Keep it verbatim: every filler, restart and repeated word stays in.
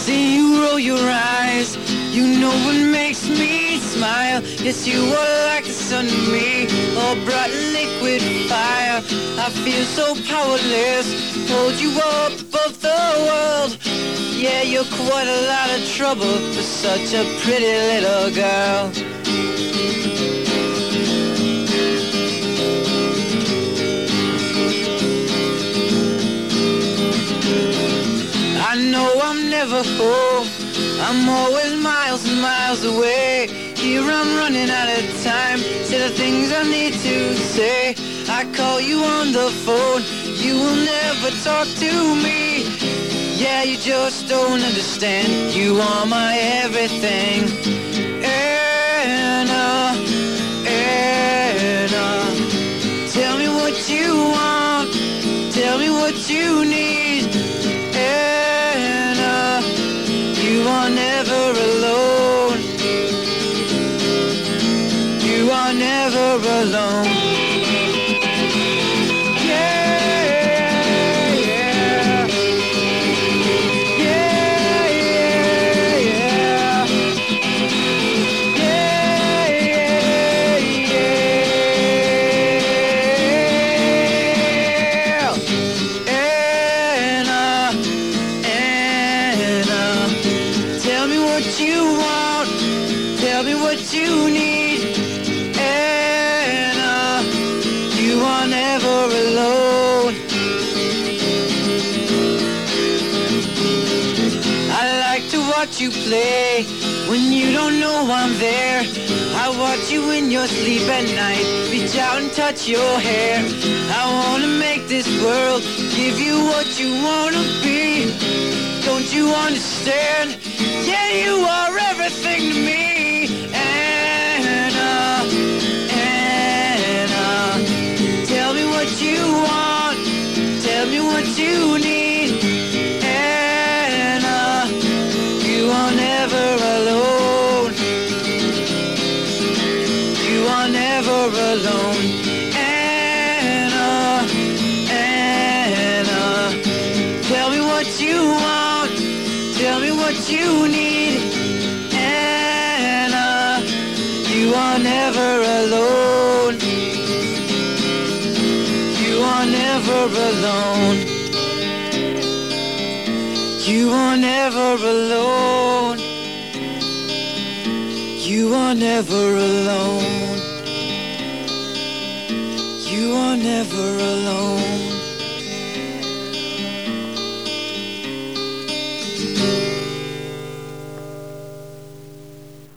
See you roll your eyes, you know what makes me smile. Yes, you are like the sun to me, or bright liquid fire. I feel so powerless, hold you up above the world. Yeah, you're quite a lot of trouble for such a pretty little girl. I know I'm never home, I'm always miles and miles away. Here I'm running out of time, say the things I need to say. I call you on the phone, you will never talk to me. Yeah, you just don't understand, you are my everything. Anna, Anna, tell me what you want, tell me what you need. Anna, you are never alone, you are never alone. You play when you don't know I'm there. I watch you in your sleep at night, reach out and touch your hair. I wanna make this world give you what you wanna be. Don't you understand? Yeah, you are everything to me. Anna, Anna, tell me what you want, tell me what you need. You are never alone, you are never alone. Anna, Anna, tell me what you want, tell me what you need. Anna, you are never alone, you are never alone. You are never alone, you are never alone, you are never alone.